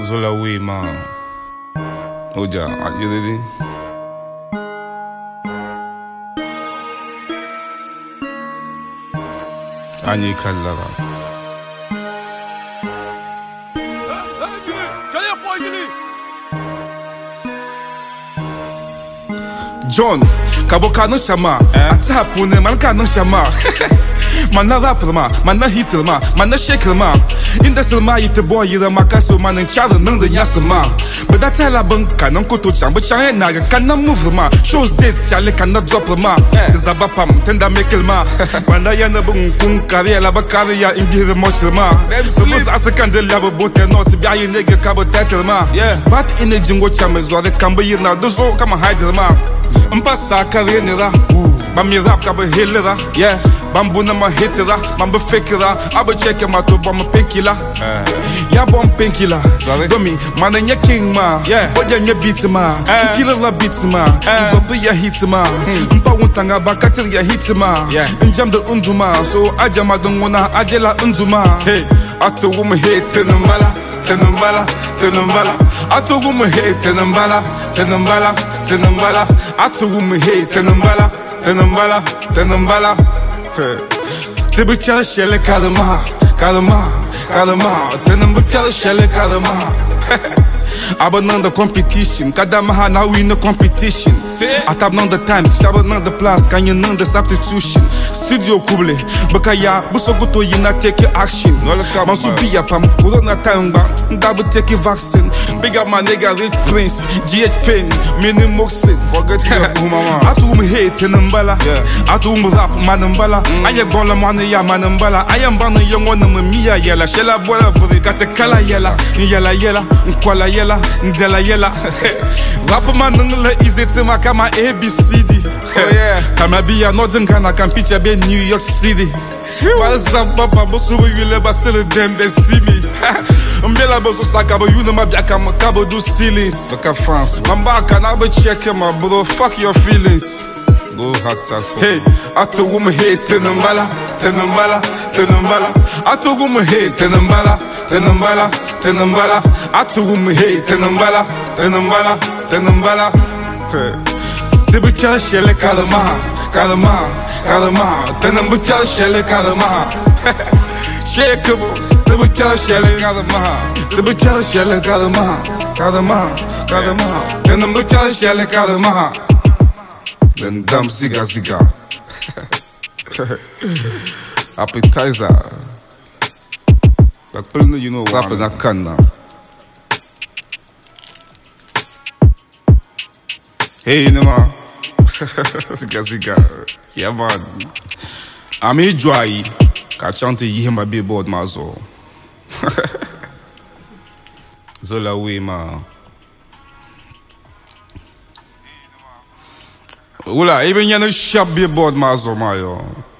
Zola way man. Oja, are you ready? Anyi kallara. John, kabo kanon shama, atapune man kanon shama. Mana rapper ma, mana hitter ma, mana shaker ma. Inda selma yite boy yira makaso man en chara nang de yasma. But that tell abang kanon koto chang, but chang naga kanon move ma. Shows dead chale kanon drop ma. Zabapam tenda mekel ma. Mana yana bung kung kariya la bakariya ingi the much ma. Suppose as a candle labo bote not to be a nigga kabo title ma. But in the jingo chames or the kamba yina dozo kama hide ma. Mbasa karenira, bami rap kaba hilera, bambu na ma hitera, bambu fikera, aba check ma to bama pinkila, ya bom pinkila, gumi, mana nya king ma, boja nya beat ma, killer la beat ma, nzopu ya hit ma, mpa untanga bakatil ya hit ma, njam de unduma, so aja madungona ajela unduma, hey, atu wum hit tenambala. Tenambala, tenambala, atu wum hey, tenambala, tenambala, tenambala, atu wum hey, tenambala, tenambala, tenambala. Tibucha shele kalama, kalama, kalama, tenambucha shele kalama. Abananda competition, cada maha now we in the competition. Atab nanda times, shaba nanda plus, kanya nanda substitution. Studio kuble, bakaya, busogoto yina take action. Mansubiya pam, corona time ba, double take vaccine. Big up my nigga Rich Prince, GH Pen, mini moxin. Forget your mama. Atum hey tenambala, atum rap manambala. Aya gola mania manambala. I am bana young one mia yella, shella bola for the katakala yella, yella yella, nkwala yella. Ndela yela Rap man nungla easy to my kama ABCD. Kama biya northern Ghana can picture be New York City. What's up papa bosu yule basile dem they see me. Mbela bozo sakabo you know my biaka makabo do ceilings. Look at France. Mamba can I be check my bro fuck your feelings. Go hot task. Hey, atu woman hey tenambala, tenambala, tenambala. Atu woman hey tenambala, tenambala, tenambala. Atu woman hey tenambala, tenambala, tenambala. Tibucha shele kalama, kalama, kalama. Tenambucha shele kalama. Shakebo, tibucha shele kalama, tibucha shele kalama, kalama, kalama. Tenambucha shele kalama. Then damn ziga ziga. Appetizer. But you know what happened at Canada. Hey, you know man. Ziga ziga. Yeah man. I'm a dry. Can't chant you my billboard mazo. Zola way man. Ola, even you know sharp billboard mazo mayo.